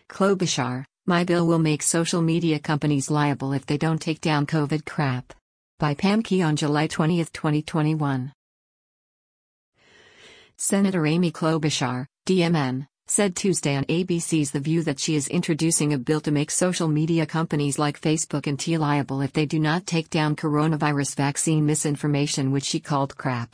Klobuchar, my bill will make social media companies liable if they don't take down COVID crap. By Pam Key on July 20, 2021. Senator Amy Klobuchar, DMN, said Tuesday on ABC's The View that she is introducing a bill to make social media companies like Facebook and T liable if they do not take down coronavirus vaccine misinformation, which she called crap.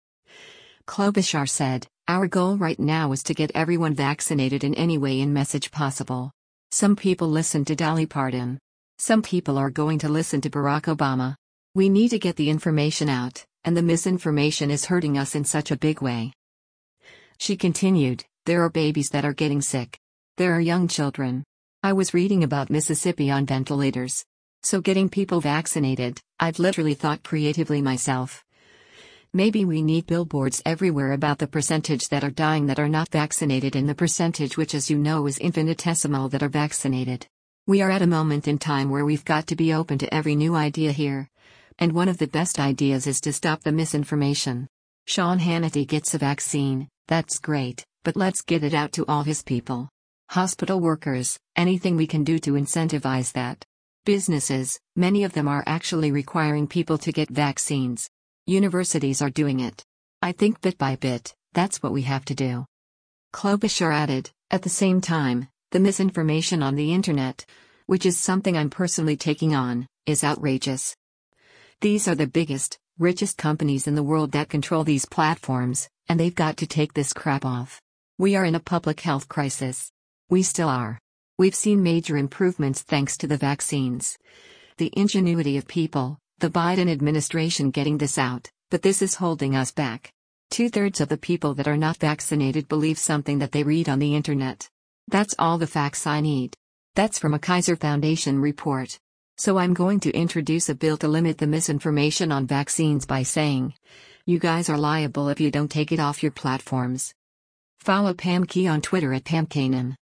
Klobuchar said, "Our goal right now is to get everyone vaccinated in any way and message possible. Some people listen to Dolly Parton. Some people are going to listen to Barack Obama. We need to get the information out, and the misinformation is hurting us in such a big way." She continued, "There are babies that are getting sick. There are young children. I was reading about Mississippi on ventilators. So getting people vaccinated, I've literally thought creatively myself. Maybe we need billboards everywhere about the percentage that are dying that are not vaccinated and the percentage, which as you know is infinitesimal, that are vaccinated. We are at a moment in time where we've got to be open to every new idea here. And one of the best ideas is to stop the misinformation. Sean Hannity gets a vaccine, that's great, but let's get it out to all his people. Hospital workers, anything we can do to incentivize that. Businesses, many of them are actually requiring people to get vaccines. Universities are doing it. I think bit by bit, that's what we have to do." Klobuchar added, "At the same time, the misinformation on the internet, which is something I'm personally taking on, is outrageous. These are the biggest, richest companies in the world that control these platforms, and they've got to take this crap off. We are in a public health crisis. We still are. We've seen major improvements thanks to the vaccines. The ingenuity of people, the Biden administration getting this out, but this is holding us back. 2/3 of the people that are not vaccinated believe something that they read on the internet. That's all the facts I need." That's from a Kaiser Foundation report. "So I'm going to introduce a bill to limit the misinformation on vaccines by saying, you guys are liable if you don't take it off your platforms." Follow Pam Key on Twitter at PamKanan.